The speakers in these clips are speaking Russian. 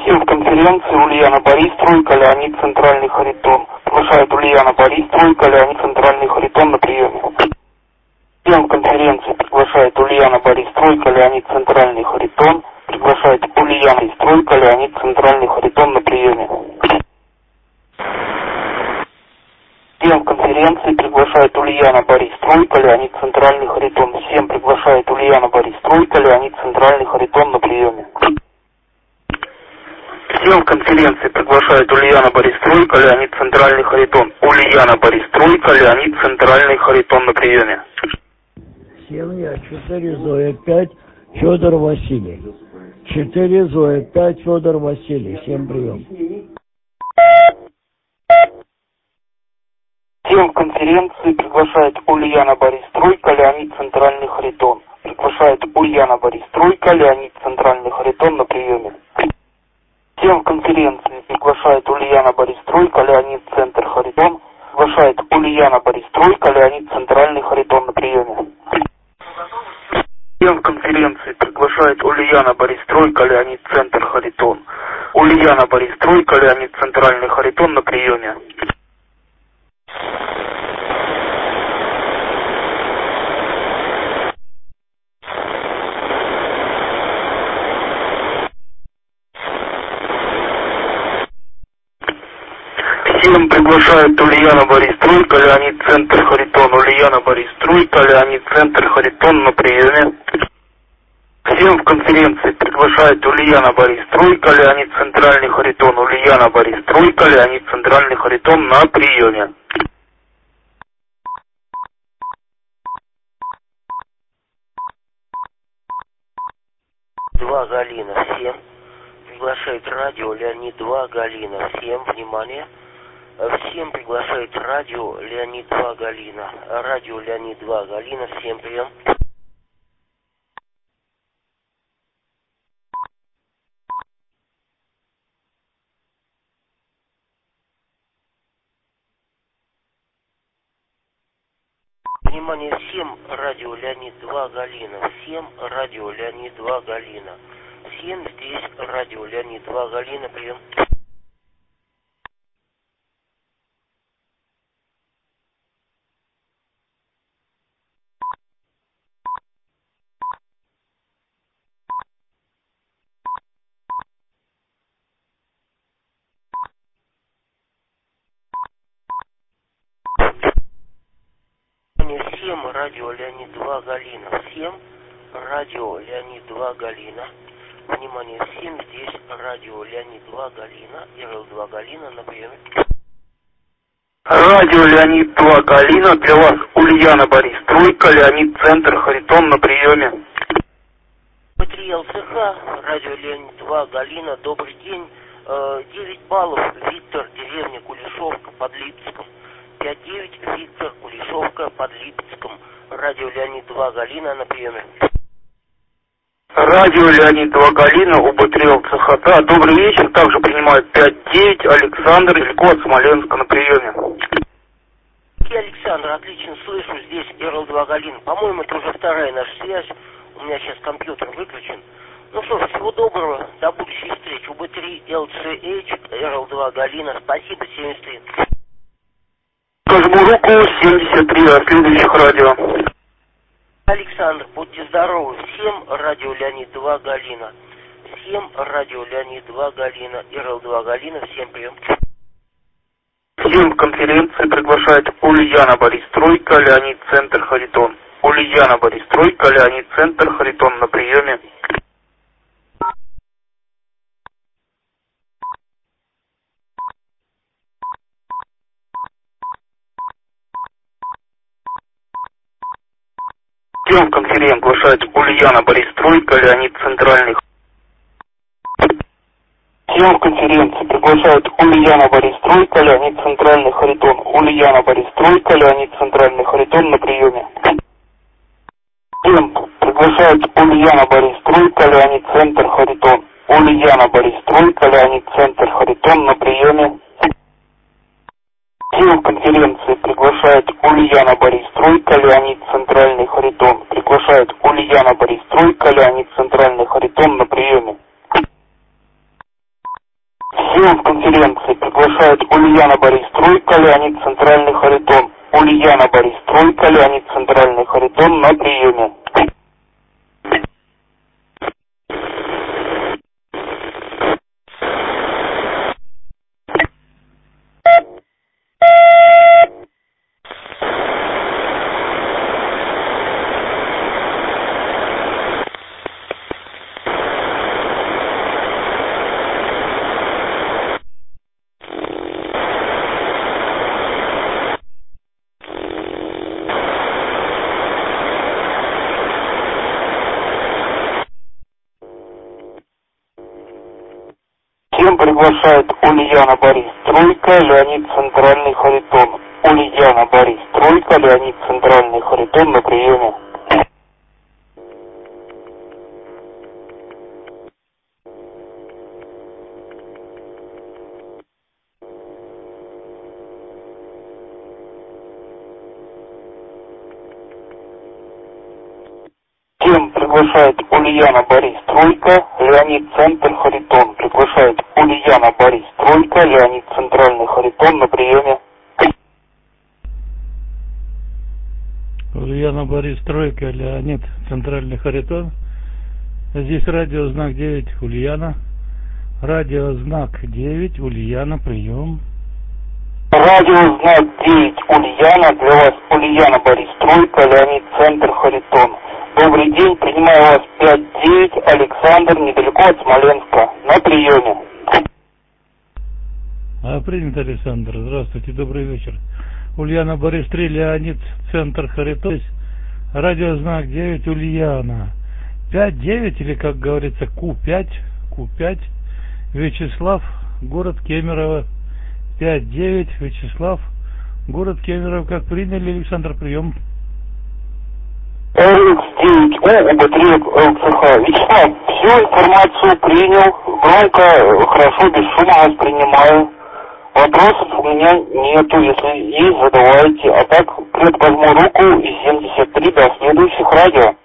Всем в конференции Ульяна Борис, тройка, Леонид, центральный Харитон. Приглашает Ульяна Борис, тройка, Леонид, центральный Харитон на приеме. Всем в конференции приглашает Ульяна Борис, тройка, Леонид, центральный Харитон. Приглашает Ульяна Борис, тройка, Леонид, центральный Харитон на приеме. Всем в конференции приглашает Ульяна Борис, тройка, Леонид, центральный Харитон. Всем приглашает Ульяна Борис, тройка, Леонид, центральный Харитон на приеме. Всем в конференции приглашает Ульяна Борис, тройка, Леонид, центральный Харитон. Ульяна Борис, тройка, Леонид, центральный Харитон на приеме. Всем я 4 Зоя 5 Федор Василий. 4 Зоя 5 Федор Василий. Всем прием. Всем в конференции приглашает Ульяна Борис, тройка, Леонид, центральный Харитон. Приглашает Ульяна Борис, тройка, Леонид, центральный Харитон на приеме. Всем в конференции приглашает Ульяна Борис, тройка, Леонид, центр Харитон. Приглашает Ульяна Борис, тройка, Леонид, центральный Харитон на приеме. Всем в конференции приглашает Ульяна Борис, тройка, Леонид, центр Харитон. Ульяна Борис, тройка, Леонид, центральный Харитон на приеме. Всем приглашает Ульяна Борис, тройка, Леонид, центр Харитон. Ульяна Борис, тройка, Леонид, центр Харитон на приеме. Всем в конференции приглашает Ульяна Борис, тройка, Леонид, центральный Харитон. Ульяна Борис, тройка, Леонид, центральный Харитон на приеме. Два Галина, всем. Приглашает радио Леонид 2 Галина. Всем внимание. Всем приглашает радио Леонид 2 Галина. Радио Леонид 2 Галина. Всем прием. Внимание всем, радио Леонид 2 Галина. Всем радио Леонид 2 Галина. Всем здесь радио Леонид 2 Галина. Прием. Всем радио Леонид 2 Галина. Всем радио Леонид 2 Галина. Внимание, всем здесь радио Леонид 2 Галина. РЛ2 Галина на приеме. Радио Леонид 2 Галина, для вас Ульяна Борис, тройка, Леонид, центр Харитон на приеме. Материал ЦХ, радио Леонид 2 Галина, добрый день. 9 баллов, Виктор, деревня Кулешовка под Липецком. 5-9, Виктор, Кулешовка под Липецком. Радио Леонид 2 Галина на приеме. Радио Леонид 2 Галина, УБ3 ЦХ. Добрый вечер, также принимает 5-9, Александр, далеко от Смоленска на приеме. Александр, отлично слышу, здесь РЛ2 Галина. По-моему, это уже вторая наша связь. У меня сейчас компьютер выключен. Ну что ж, всего доброго, до будущей встречи. УБ3 LCH, РЛ2 Галина. Спасибо, 73. Жму руку, 73, от следующих радио. Александр, будьте здоровы. Всем радио Леонид 2 Галина. Всем радио Леонид 2 Галина. РЛ2 Галина. Всем прием. Всем в конференции приглашает Ульяна Борис, тройка, Леонид, центр Харитон. Ульяна Борис, тройка, Леонид, центр Харитон на приеме. Всем в конференции приглашает Ульяна Борис, тройка, Леонид, центральный. Всем в конференции приглашает Ульяна Борис, тройка, Леонид, центральный Харитон. Ульяна Борис, тройка, Леонид, центральный Харитон на приеме. Всем приглашает Ульяна Борис, тройка, Леонид, центр Харитон. Ульяна Борис, тройка, Леонид, центр Харитон на приеме. Всем в конференции приглашает Ульяна Борис, тройка, Леонид, центральный Харитон. Приглашает Ульяна Борис, тройка, Леонид, центральный Харитон на приеме. Всем в конференции приглашает Ульяна Борис Тройка, Леонид Центральный Харитон. Ульяна Борис Тройка, Леонид Центральный Харитон на приеме. Всем приглашает Ульяна Борис Тройка, Леонид Центральный Харитон. Ульяна Борис Тройка, Леонид Центральный Харитон на приеме. Всем приглашает Ульяна Борис Тройка, Леонид Центр Харитон. Приглашает Ульяна Борис Тройка, Леонид Центральный Харитон на приеме. Ульяна Борис Тройка, Леонид Центральный Харитон. Здесь радиознак 9 Ульяна. Радиознак 9 Ульяна, прием. Радиознак 9 Ульяна, для вас Ульяна Борис Тройка, Леонид Центр Харитон. Добрый день, принимаю вас 5-9, Александр, недалеко от Смоленска, на приеме. Принято, Александр. Здравствуйте, добрый вечер. Ульяна Борис 3, Леонид Центр Харитон. Радиознак 9 Ульяна. 5-9, или как говорится, Q5, Вячеслав, город Кемерово. 5-9, Вячеслав, город Кемерово. Как приняли, Александр, прием. РХ-9У, УБ3 ЛЦХ. Вячеслав, всю информацию принял, громко, хорошо, без шума воспринимаю. Вопросов у меня нету, если есть, задавайте. А так, крепко возьму руку и 73 до следующих радио.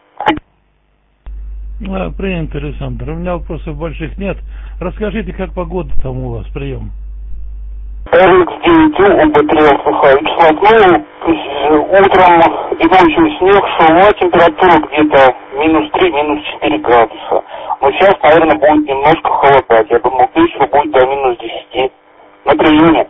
Принято, Александр. У меня вопросов больших нет. Расскажите, как погода там у вас, прием. РХ-9У, УБ3 ЛЦХ. Вячеслав, утром и ночью снег, шла температура где-то -3, -4 градуса. Но сейчас, наверное, будет немножко холодать. Я думаю, к вечеру будет до -10. На приеме.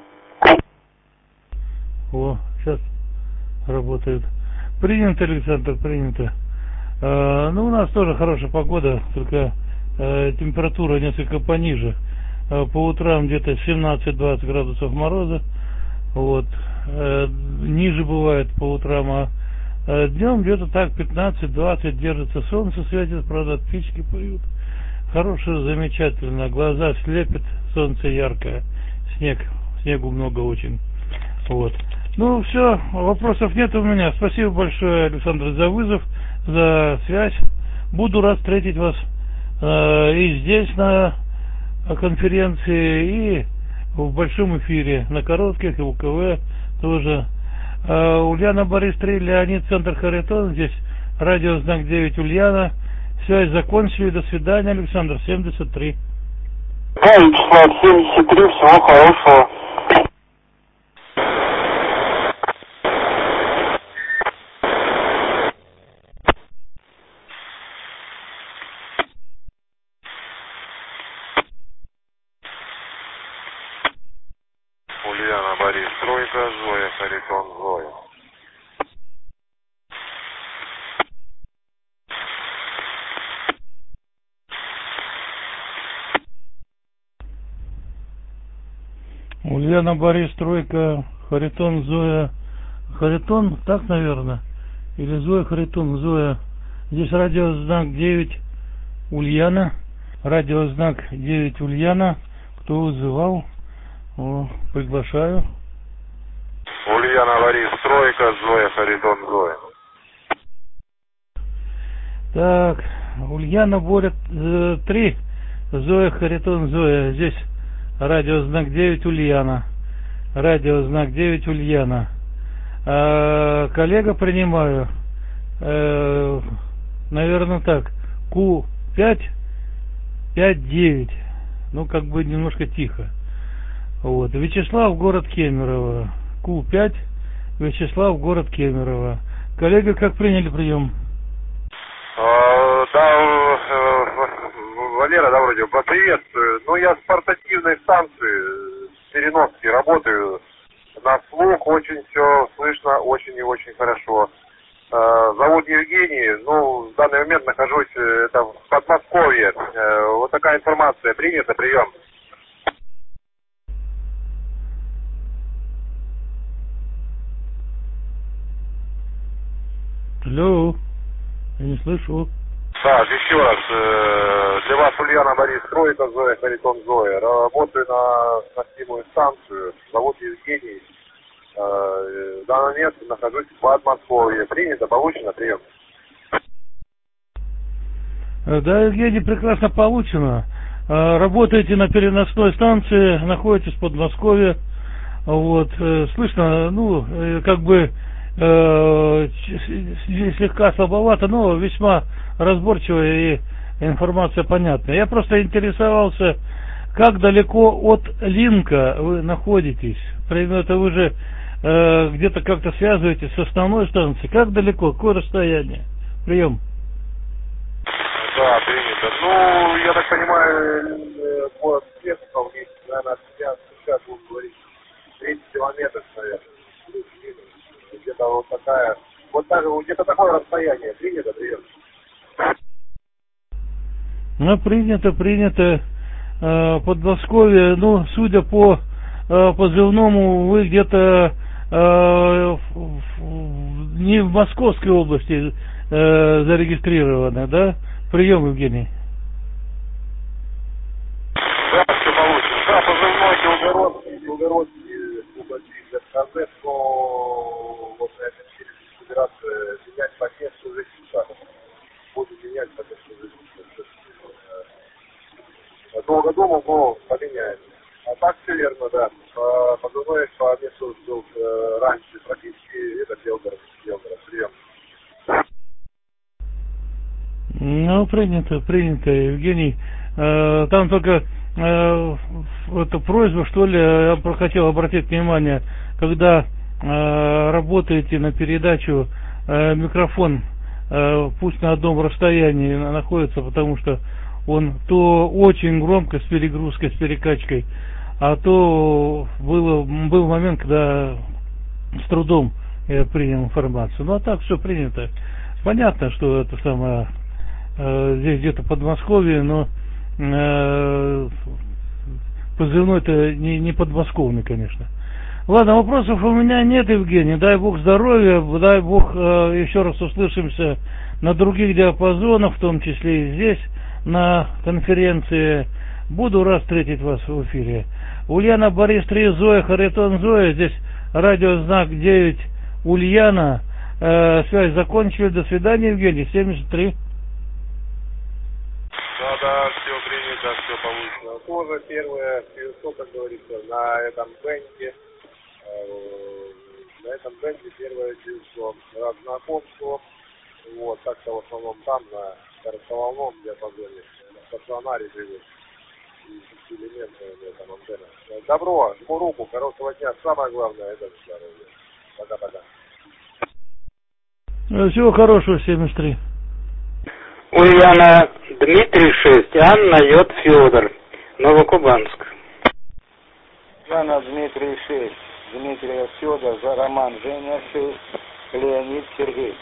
О, сейчас работает. Принято, Александр, принято. Ну, у нас тоже хорошая погода, только температура несколько пониже. По утрам где-то 17-20 градусов мороза. Вот. Ниже бывает по утрам, а днем где-то так 15-20 держится. Солнце светит, правда, птички поют. Хорошее, замечательно. Глаза слепит, солнце яркое. Снегу много очень. Вот. Ну, все, вопросов нет у меня. Спасибо большое, Александр, за вызов, за связь. Буду рад встретить вас и здесь на конференции, и в большом эфире, на коротких, и УКВ тоже. Ульяна Борис 3, Леонид Центр Харитон. Здесь радиознак 9 Ульяна. Связь закончили. До свидания, Александр. 73. Да, Вячеслав, 73. Всего хорошего. Ульяна Борис Тройка, Зоя Харитон, Зоя. Ульяна Борис Тройка, Харитон, Зоя. Харитон, так, наверное? Или Зоя Харитон, Зоя. Здесь радиознак 9 Ульяна. Радиознак 9 Ульяна. Кто вызывал? Приглашаю. Ульяна Борис Тройка, Зоя Харитон, Зоя. Так, Ульяна Боря 3, Зоя Харитон, Зоя. Здесь радиознак 9 Ульяна. Радиознак 9 Ульяна. Коллега, принимаю. Наверное, так. Q5, 5-9. Ну, как бы немножко тихо. Вот. Вячеслав, город Кемерово. Q5, Вячеслав, город Кемерово. Коллега, как приняли прием? Да, Валера, да, вроде, приветствую. Ну, я с портативной станции, с переноски работаю. На слух очень все слышно, очень и очень хорошо. Зовут Евгений, ну, в данный момент нахожусь это, в Подмосковье. Вот такая информация принята, прием. Алло, я не слышу. Так, еще раз, для вас Ульяна Борис, Тройка Зоя, Харитон Зоя. Работаю на сносимую станцию, зовут Евгений. В данный момент нахожусь в Подмосковье. Принято, получено, прием. Да, Евгений, прекрасно получено. Работаете на переносной станции, находитесь в Подмосковье. Вот, слышно, ну, как бы слегка слабовато, но весьма разборчиво и информация понятная. Я просто интересовался, как далеко от линка вы находитесь. Примерно это вы же где-то как-то связываетесь с основной станцией. Как далеко, какое расстояние? Прием. Да, принято. Ну, я так понимаю, город Песков, наверное, сейчас будем говорить 30 километров, наверное. Где-то вот такая, вот так, где-то такое расстояние. Принято, прием. Ну, принято. Подмосковье, ну, судя по позывному, вы где-то не в Московской области зарегистрированы, да? Прием, Евгений. Да, все получится. Да, позывной Белгородский, КЗ, но вот на этой неделе собираться менять по месту жительства. Буду менять по месту жительства. Долго думал, но поменяется. А так все верно, да. Позывной по месту был раньше практически, это Белгород, прием. Ну, принято, Евгений. Там только эту просьбу, что ли, я хотел обратить внимание, когда работаете на передачу, микрофон пусть на одном расстоянии находится, потому что он то очень громко с перегрузкой, с перекачкой, а то был момент, когда с трудом я принял информацию. Ну а так все принято. Понятно, что это самое здесь где-то Подмосковье, но позывной-то не подмосковный, конечно. Ладно, вопросов у меня нет, Евгений. Дай Бог здоровья, дай Бог еще раз услышимся на других диапазонах, в том числе и здесь, на конференции. Буду рад встретить вас в эфире. Ульяна, Борис 3, Зоя, Харитон Зоя. Здесь радиознак 9, Ульяна. Связь закончили. До свидания, Евгений. 73. Да, все принято, все получено. Тоже первое, что, как говорится, на этом бенде. На этом бенде первое число знакомство. Вот, так-то в основном там, на коротковолновом диапазоне, на стационаре живет. И элементы там антенна. Добро, жму руку, хорошего дня. Самое главное, это здоровье. Пока-пока. Всего хорошего, 73. Ульяна, Дмитрий 6, Анна, Йод, Федор, Новокубанск. Ульяна, Дмитрий 6, Дмитрий Федор, за Роман, Женя 6, Леонид, Сергей.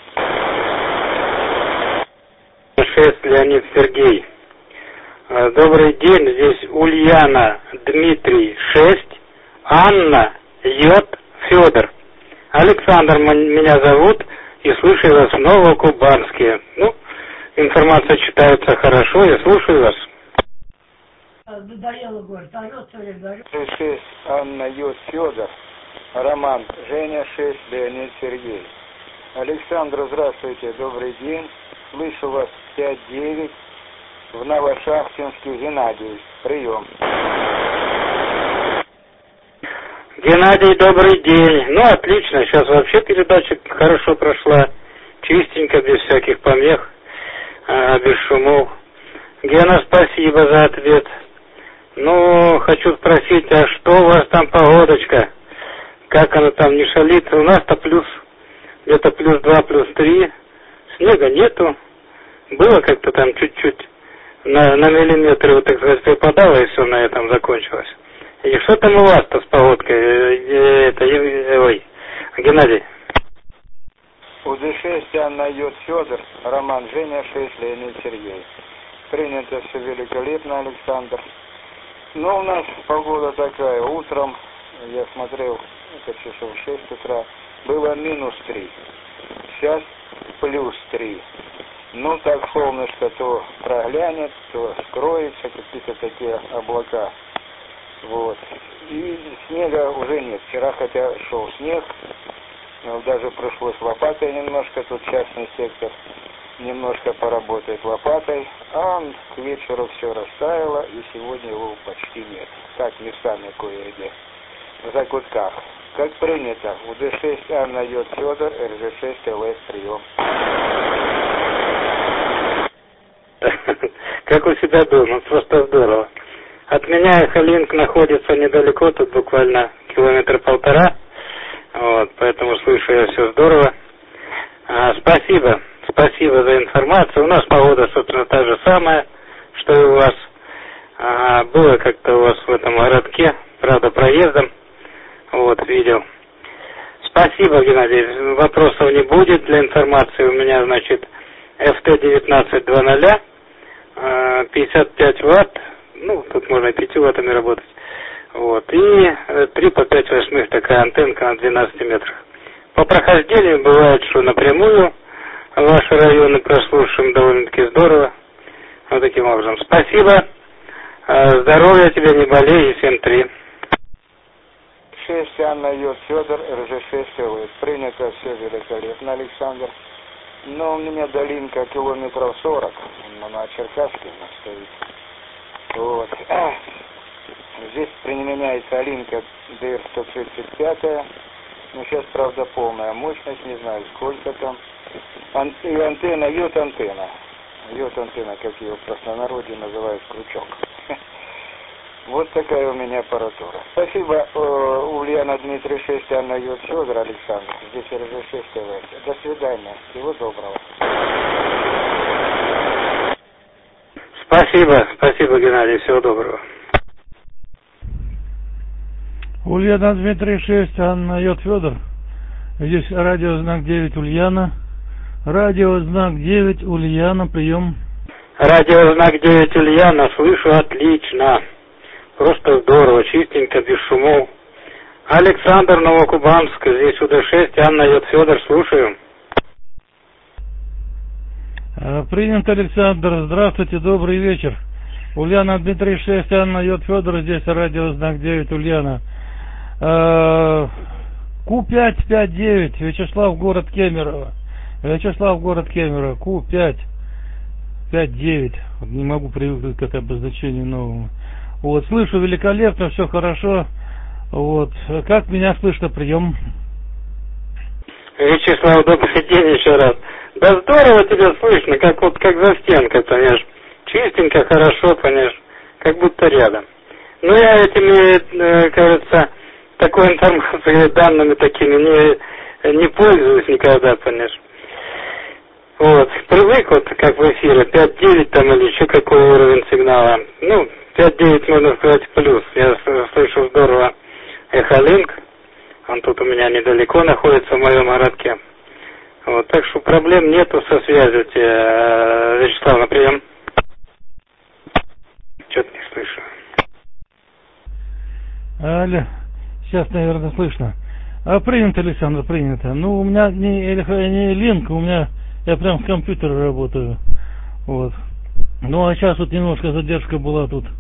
6, Леонид, Сергей. Добрый день, здесь Ульяна, Дмитрий 6, Анна, Йод, Федор. Александр меня зовут и слушаю вас в Новокубанске. Ну, информация читается хорошо, я слушаю вас. Надоело, говорит, орёт все время, орёт. 6, Анна, Йод, Федор, Роман, Женя 6, Леонид, Сергей. Александр, здравствуйте, добрый день. Слышу вас 5-9 в Новошахтинске, Геннадий. Прием. Геннадий, добрый день. Ну, отлично, сейчас вообще передача хорошо прошла, чистенько, без всяких помех, без шумов. Гена, спасибо за ответ. Ну, хочу спросить, а что у вас там погодочка? Как она там не шалит? У нас-то плюс, где-то плюс 2, плюс 3. Снега нету. Было как-то там чуть-чуть на миллиметр, вот, так сказать, припадало, и все на этом закончилось. И что там у вас-то с погодкой? Геннадий. УД-6 Анна Йод Федор, Роман Женя 6 Леонид Сергей. Принято все великолепно, Александр. Но у нас погода такая. Утром, я смотрел, это часов 6 утра, было минус 3. Сейчас плюс 3. Ну, так солнышко то проглянет, то скроется, какие-то такие облака. Вот. И снега уже нет. Вчера хотя шел снег, даже пришлось лопатой немножко, тут частный сектор, немножко поработает лопатой, а к вечеру все растаяло, и сегодня его почти нет. Так, местами кое-где, в закутках. Как принято, УД-6 Анна Йод Федор, РЖ-6 ЛС, прием. Как у себя дома, просто здорово. От меня Эхолинк находится недалеко, тут буквально 1,5 километра. Вот, поэтому слышу я все здорово. Спасибо за информацию. У нас погода, собственно, та же самая, что и у вас. Было как-то у вас в этом городке, правда, проездом. Вот, видел. Спасибо, Геннадий. Вопросов не будет для информации. У меня, значит, FT1920, 55 ватт. Ну, тут можно 5 ваттами работать. Вот. И 3 по 5 восьмых такая антенка на 12 метрах. По прохождению бывает, что напрямую ваши районы прослушаем довольно-таки здорово. Вот таким образом. Спасибо. Здоровья тебе, не болей, и всем 3. 6 Анна Йод Федор, РЖ-6 ЛС. Принято все великолепно, Александр. Но у меня долинка километров 40. На Черкасске стоит. Вот. Здесь применяется Алинка ДР-135. Ну, сейчас, правда, полная мощность, не знаю, сколько там. И антенна, йод-антенна. Йод-антенна, как ее в простонародье называют, крючок. Вот такая у меня аппаратура. Спасибо, Ульяна Дмитрий 6, Анна Йод Федор, Александр. Здесь РЖ-6 ТВ. До свидания. Всего доброго. Спасибо, Геннадий. Всего доброго. Ульяна Дмитрий 6, Анна Йод Федор. Здесь радиознак 9 Ульяна. Радиознак 9 Ульяна, прием. Радиознак 9 Ульяна, слышу отлично. Просто здорово, чистенько, без шумов. Александр, Новокубанск, здесь УД-6, Анна Йод Федор, слушаю. Принято, Александр. Здравствуйте, добрый вечер. Ульяна Дмитрий 6, Анна Йод Федор, здесь радиознак 9 Ульяна. Q559, Вячеслав, город Кемерово. Q5 59. Не могу привыкнуть к этому обозначению новому. Вот, слышу великолепно, все хорошо. Вот, как меня слышно, прием? Вячеслав, добрый день еще раз. Да здорово тебя слышно, как за стенкой, понимаешь. Чистенько, хорошо, понимаешь, как будто рядом. Но я этими, кажется, такой информацией, данными такими не пользуюсь никогда, понимаешь. Вот, привык, вот как в эфире, 5.9 там или еще какой уровень сигнала. Ну, 5.9 можно сказать плюс. Я слышу здорово Эхолинк. Он тут у меня недалеко находится в моем городке. Вот, так что проблем нету со связью. Вячеслав, на прием. Что-то не слышу. Алло, сейчас, наверное, слышно. Принято, Александр, принято. Ну, у меня не линк, у меня, я прям с компьютера работаю. Вот. Ну, а сейчас вот немножко задержка была тут.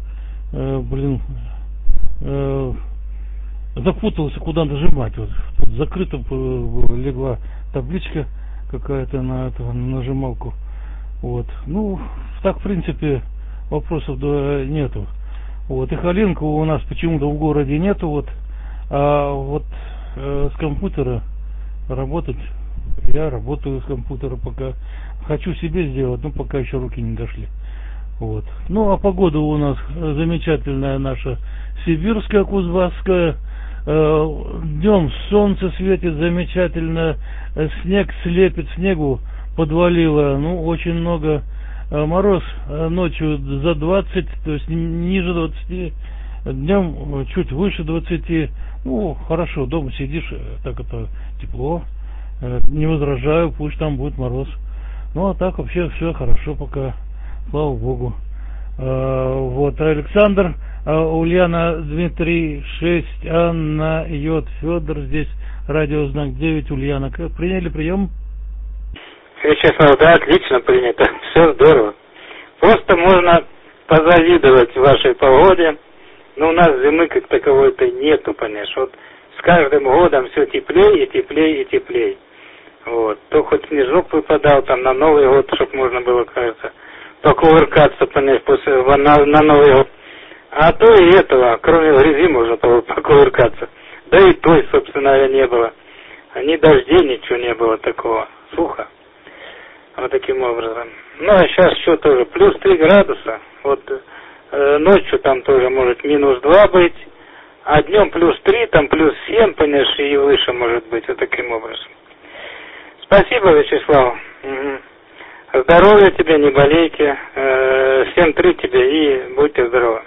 Запутался, куда нажимать. Вот. Тут закрыто легла табличка какая-то на нажималку. Вот. Ну, так, в принципе, вопросов нету. Вот. Эхолинка у нас почему-то в городе нету. Вот. А вот с компьютера работать, я работаю с компьютера пока. Хочу себе сделать, но пока еще руки не дошли. Вот. Ну, а погода у нас замечательная наша, сибирская, кузбасская. Днем солнце светит замечательно, снег слепит, снегу подвалило, ну, очень много. Мороз ночью за 20, то есть ниже 20, днем чуть выше 20. Ну, хорошо, дома сидишь, так это тепло, не возражаю, пусть там будет мороз. Ну, а так вообще все хорошо пока, слава богу. Вот, Александр, Ульяна, Дмитрий, 6, Анна, Йод, Федор, здесь радиознак 9, Ульяна. Приняли прием? Вячеслав, да, отлично принято, все здорово. Просто можно позавидовать вашей погоде, но у нас зимы как таковой-то нету, понимаешь. Вот с каждым годом все теплее и теплее и теплее. Вот. То хоть снежок выпадал там на Новый год, чтобы можно было, кажется, покувыркаться, понимаешь, на Новый год. А то и этого, кроме грязи, можно было покувыркаться. Да и той, собственно говоря, не было. А ни дождей, ничего не было такого. Сухо. Вот таким образом. Ну, а сейчас что тоже, плюс 3 градуса. Вот ночью там тоже может минус 2 быть. А днем плюс 3, там плюс 7, понимаешь, и выше может быть. Вот таким образом. Спасибо, Вячеслав. Угу. Здоровья тебе, не болейте. Всем 3 тебе и будьте здоровы.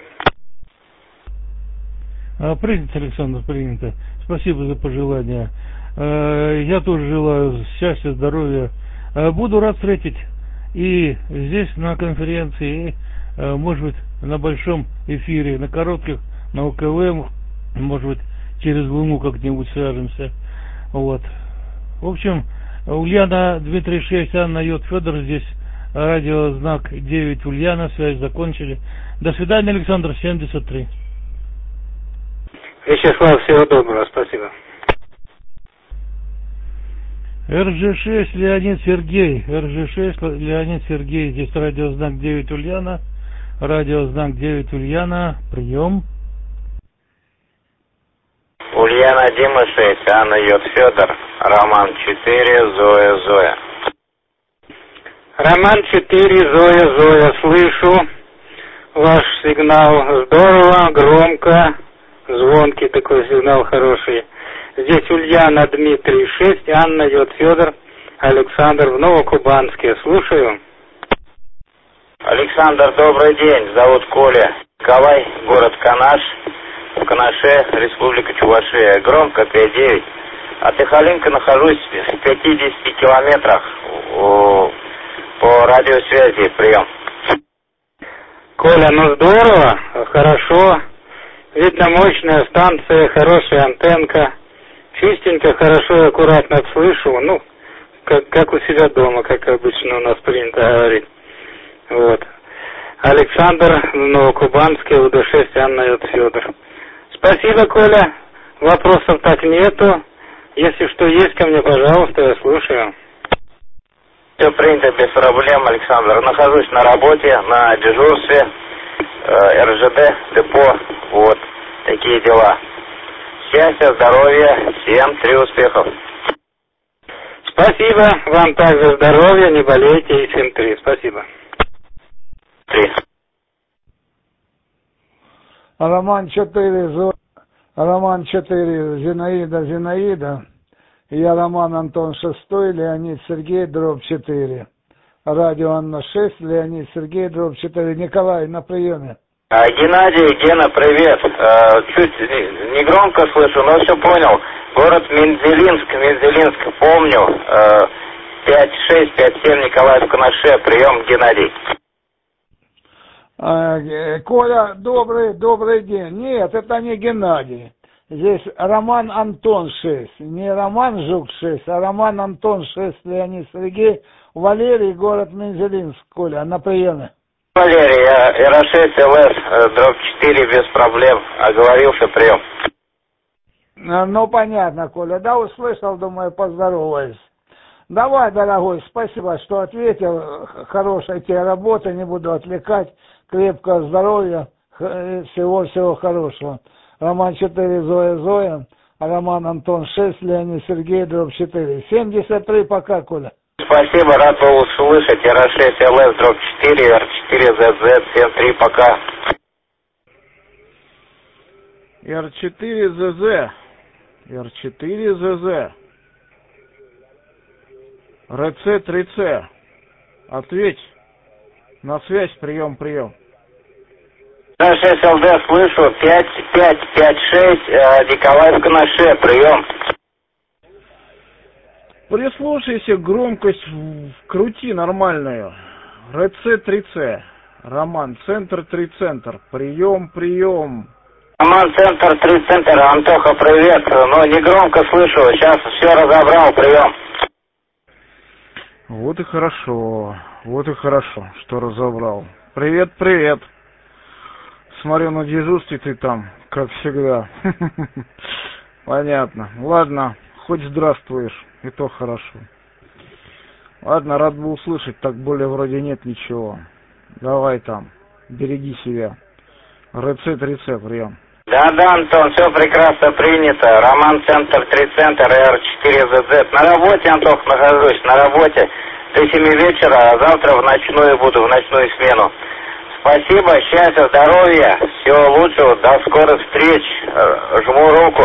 Принято, Александр, принято. Спасибо за пожелания. Я тоже желаю счастья, здоровья. Буду рад встретить и здесь на конференции, и, может быть, на большом эфире, на коротких, на УКВ, может быть, через Луну как-нибудь свяжемся. Вот. В общем, Ульяна, Дмитрий 6, Анна, Йод, Федор, здесь радиознак 9, Ульяна, связь закончили. До свидания, Александр, 73. Вячеслав, всего доброго, спасибо. РЖ6, Леонид Сергей. РЖ6, Леонид Сергей. Здесь радиознак 9, Ульяна. Радиознак 9, Ульяна. Прием. Ульяна, Дима 6, Анна, Йод, Федор. Роман 4, Зоя, Зоя. Роман 4, Зоя, Зоя. Слышу ваш сигнал. Здорово, громко. Звонкий такой сигнал хороший. Здесь Ульяна, Дмитрий 6, Анна, Йод, Федор, Александр в Новокубанске. Слушаю. Александр, добрый день. Зовут Коля. Николай, город Канаш. В Канаше, Республика Чувашия. Громко 5-9. От Ихалинка нахожусь в 50 километрах по радиосвязи. Прием. Коля, ну здорово, хорошо. Видно, мощная станция, хорошая антенка. Чистенько, хорошо и аккуратно слышу. Ну, как у себя дома, как обычно у нас принято говорить. Вот. Александр в Новокубанске, УД6, Анна, Йод, Федор. Спасибо, Коля. Вопросов так нету. Если что есть ко мне, пожалуйста, я слушаю. Все принято без проблем, Александр. Нахожусь на работе, на дежурстве, РЖД, депо. Вот, такие дела. Счастья, здоровья, всем 3 успехов. Спасибо, вам также здоровья, не болейте, и всем 3. Спасибо. 3. Роман 4, Роман 4, Зинаида. Я Роман Антон 6, Леонид Сергей, дробь 4. Радио Анна 6, Леонид Сергей, дробь 4. Николай, на приеме. Геннадий, Гена, привет. Чуть не громко слышу, но все понял. Город Мензелинск, помню. 5-6, 5-7, Николай в Канаше. Прием, Геннадий. Коля, добрый день. Нет, это не Геннадий. Здесь Роман Антон 6. Не Роман Жук 6, а Роман Антон 6, Леонид Сергей, Валерий, город Мензелинск. Коля, на приеме. Валерий, РА6 ЛС, дробь 4, без проблем. Оговорился, прием. Ну, понятно, Коля. Да, услышал, думаю, поздороваюсь. Давай, дорогой, спасибо, что ответил. Хорошая тебе работа, не буду отвлекать. Крепкого здоровья, всего хорошего. Роман 4, Зоя, Роман Антон 6, Леонид Сергей, дробь 4. 73, пока, Коля. Спасибо, рад был услышать. R6LS-4, R4ZZ73, пока. R4ZZ. R4ZZ. РЦ-3Ц. Ответь. На связь, прием. R6LD, слышу. 5556, Николай в Канаше, прием. Прислушайся, громкость крути нормальную. РЦ-3Ц. Роман, центр, 3 центр. Прием. Роман, центр, 3 центр. Антоха, привет. Ну, не громко слышу. Сейчас все разобрал, прием. Вот и хорошо, что разобрал. Привет. Смотрю, на дежурстве ты там, как всегда. Понятно. Ладно, хоть здравствуешь, и то хорошо. Ладно, рад был услышать, так более вроде нет ничего. Давай там, береги себя. РЦ-3Ц, прием. Да, Антон, все прекрасно принято. Роман, центр, 3 центр, R4ZZ. На работе, Антох, нахожусь, на работе. До 7 вечера, а завтра в ночную смену. Спасибо, счастья, здоровья, всего лучшего, до скорых встреч. Жму руку.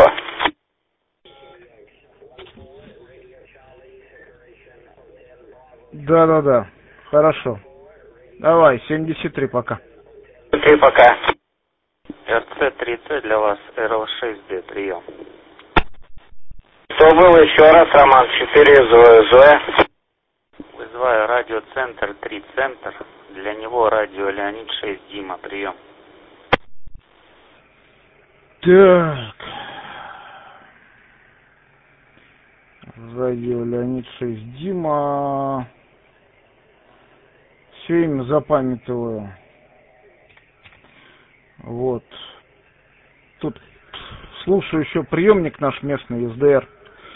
Да, хорошо. Давай, 73 пока. 3 пока. РЦ-3Ц для вас, РЛ-6Д, прием. Что было еще раз, Роман, 4 Зоя? Вызываю радиоцентр 3 центр, для него радио Леонид 6 Дима, прием. Так. Радио Леонид 6 Дима. Все имя запамятоваю. Вот. Тут слушаю еще приемник наш местный, СДР.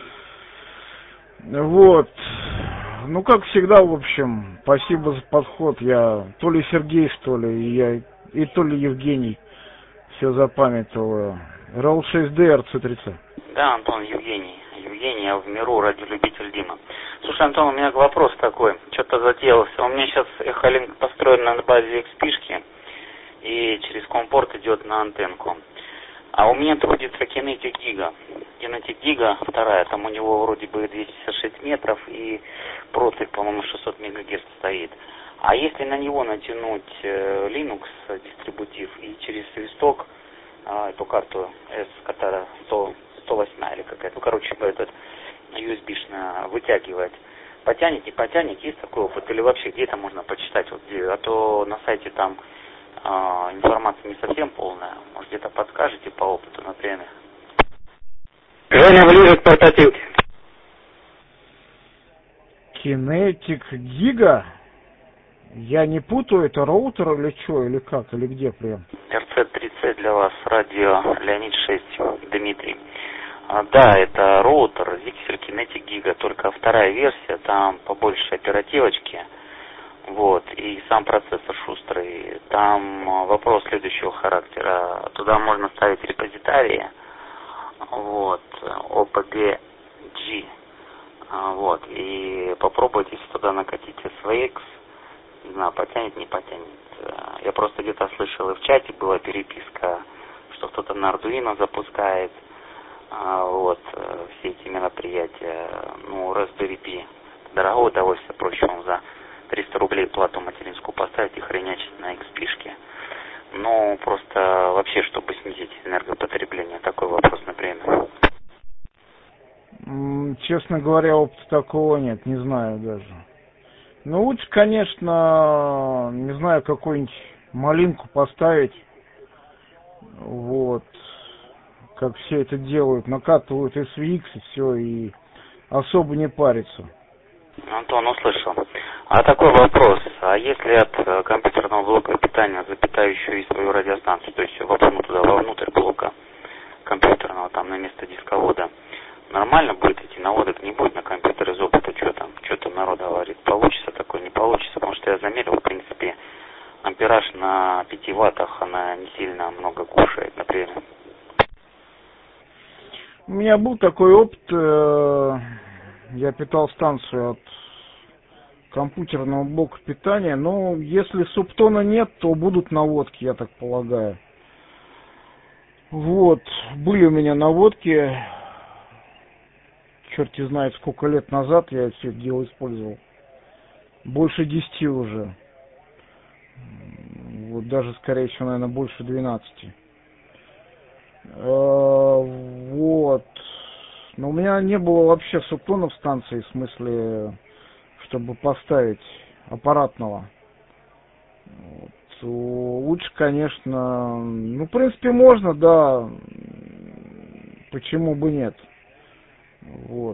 Вот. Ну, как всегда, в общем, спасибо за подход. Я то ли Сергей, что ли, и то ли Евгений. Все запамятоваю. РЛ-6Д, РЦ-3Ц. Да, Антон, Евгений, я в миру, радиолюбитель Дима. Слушай, Антон, у меня вопрос такой. Что-то затеялся. У меня сейчас эхолинк построен на базе XP-шки. И через компорт идет на антенку. А у меня трудится Kinetic Giga. Kinetic Giga, вторая, там у него вроде бы 256 метров и профиль, по-моему, 600 МГц стоит. А если на него натянуть Linux дистрибутив и через свисток эту карту S, которая 108 или какая-то, ну, короче, этот USB-шная вытягивать, потянет, не потянет, есть такой опыт? Или вообще где-то можно почитать? Вот где? А то на сайте там информация не совсем полная. Может, где-то подскажете по опыту, например? Женя, ближе к портативке. Kinetic Giga? Я не путаю, это роутер или что, или как, или где прям? RC3C для вас, радио Леонид 6, Дмитрий. Да, это роутер Zixel Kinetic Giga, только вторая версия, там побольше оперативочки. Вот, и сам процессор шустрый. Там вопрос следующего характера. Туда можно ставить репозитарии. Вот, OPG. Вот, и попробовать, если туда накатить SVX, не знаю, потянет, не потянет. Я просто где-то слышал, и в чате была переписка, что кто-то на Arduino запускает. Вот, все эти мероприятия. Ну, Raspberry Pi дорогое удовольствие, проще вам за 300 рублей плату материнскую поставить и хренячить на XP-шке. Ну, просто вообще, чтобы снизить энергопотребление. Такой вопрос, например. Честно говоря, опыта такого нет, не знаю даже. Ну, лучше, конечно, не знаю, какую-нибудь малинку поставить. Вот. Как все это делают, накатывают SVX и все, и особо не париться. Антон, услышал. А такой вопрос. А если от компьютерного блока питания запитаю еще и свою радиостанцию, то есть воткну туда вовнутрь блока компьютерного, там на место дисковода, нормально будет идти, наводок не будет на компьютер из опыта, что там народ говорит, получится такое, не получится, потому что я замерил, в принципе, ампераж на 5 ваттах, она не сильно много кушает, например. У меня был такой опыт, я питал станцию от компьютерного блока питания. Но если субтона нет, то будут наводки, я так полагаю. Вот, были у меня наводки, черти знает сколько лет назад я все это дело использовал. Больше 10 уже. Вот даже, скорее всего, наверное, больше 12. Вот. Но у меня не было вообще субтонов станции, в смысле, чтобы поставить аппаратного. Вот. Лучше, конечно, ну, в принципе, можно, да, почему бы нет. Вот.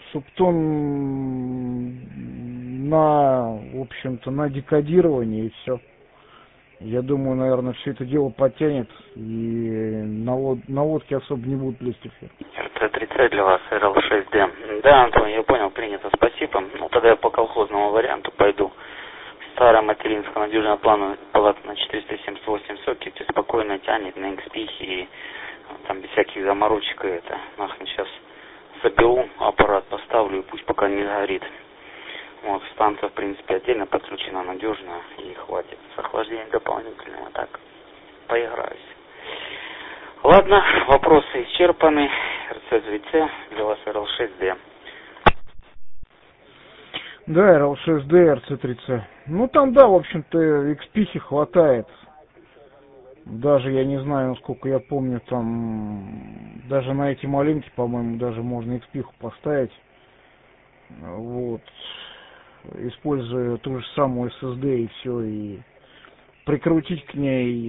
Субтон на, в общем-то, на декодирование и все. Я думаю, наверное, все это дело потянет, и наводки особо не будут лезть в эфир. РТ-30 для вас, РЛ-6Д. Да, Антон, я понял, принято, спасибо. Ну, тогда я по колхозному варианту пойду. Старая материнская надежная палата на 478 сокете спокойно тянет на XP и там без всяких заморочек и это. Нахрен сейчас заберу аппарат, поставлю и пусть пока не горит. Вот, станция, в принципе, отдельно подключена, надежно, и хватит с охлаждением дополнительного. Так, поиграюсь. Ладно, вопросы исчерпаны. РЦ-2C, для вас РЛ-6Д. Да, РЛ-6Д, РЦ-3C. Ну, там, да, в общем-то, XP хватает. Даже, я не знаю, насколько я помню, там, даже на эти малинки, по-моему, даже можно XP поставить. Вот. Используя ту же самую SSD и все, и прикрутить к ней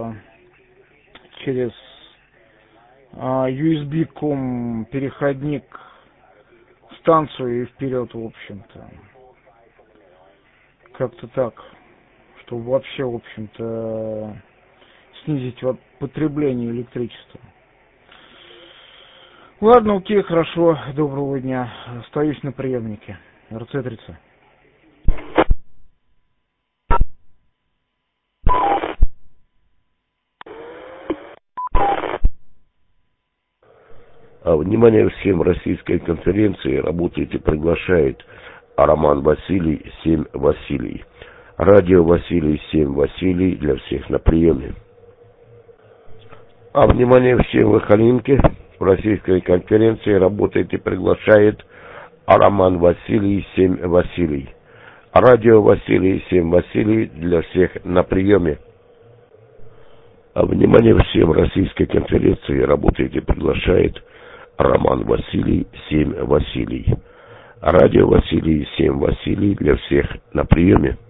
через USB-ком переходник станцию и вперед, в общем-то. Как-то так, чтобы вообще, в общем-то, снизить потребление электричества. Ладно, окей, хорошо, доброго дня. Остаюсь на приемнике. РЦ-30. Внимание всем российской конференции. Работает и приглашает Роман Василий, 7 Василий. Радио Василий, 7 Василий. Для всех на приеме. Внимание всем Выхолинке. В российской конференции работает и приглашает Роман Василий, 7 Василий. Радио Василий, 7 Василий. Для всех на приеме. Внимание всем российской конференции. Работает и приглашает Роман Василий, 7 Василий. Радио Василий, 7 Василий. Для всех на приеме.